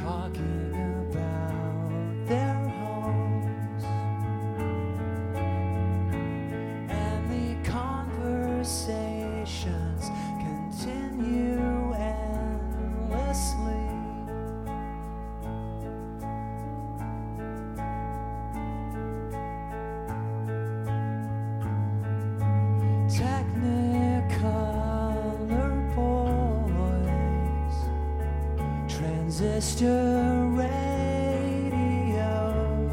talking about their homes, and the conversations continue endlessly. Technicolor boys, transistor radios,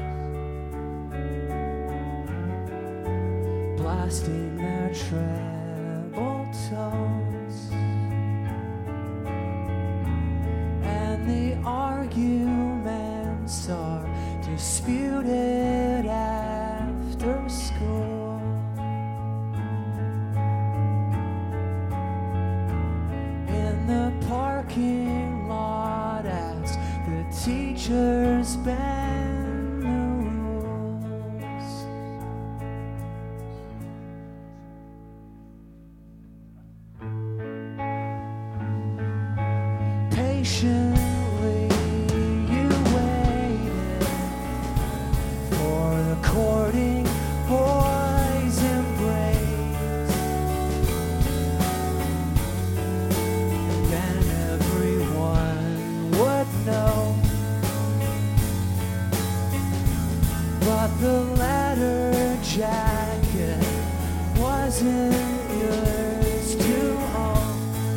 blasting their treble tones, and the arguments are disputed after school. Parking lot as the teachers bend the rules. Patiently you waited for the courting boy's embrace. Then everyone would know, but the letter jacket wasn't yours to own,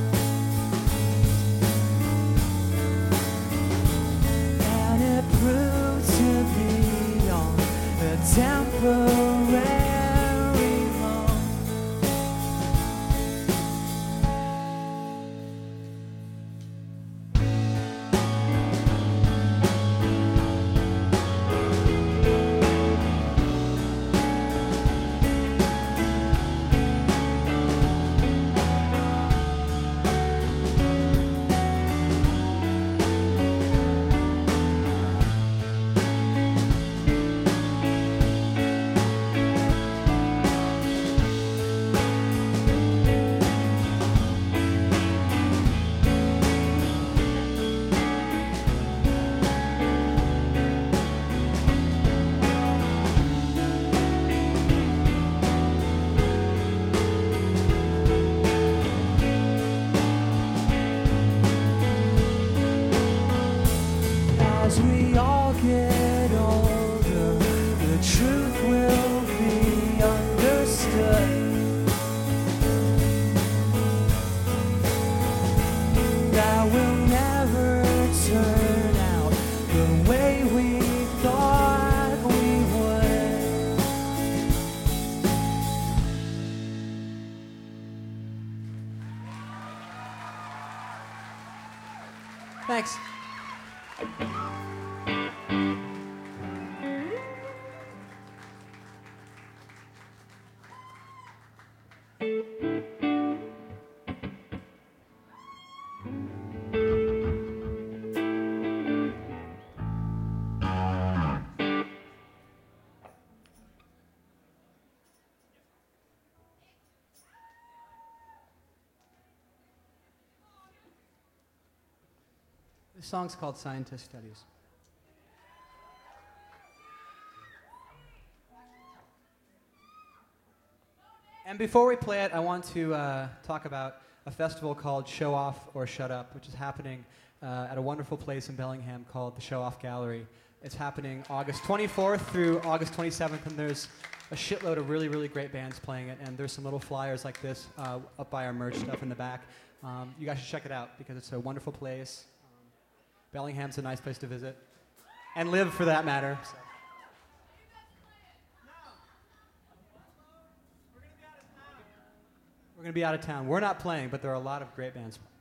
and it proved to be on a temporary loan. As we all get older, the truth will be understood. That will never turn out the way we thought we would. Thanks. This song's called Scientist Studies. And before we play it, I want to talk about a festival called Show Off or Shut Up, which is happening at a wonderful place in Bellingham called the Show Off Gallery. It's happening August 24th through August 27th, and there's a shitload of really, really great bands playing it, and there's some little flyers like this up by our merch stuff in the back. You guys should check it out because it's a wonderful place. Bellingham's a nice place to visit, and live for that matter. So. We're going to be out of town. We're not playing, but there are a lot of great bands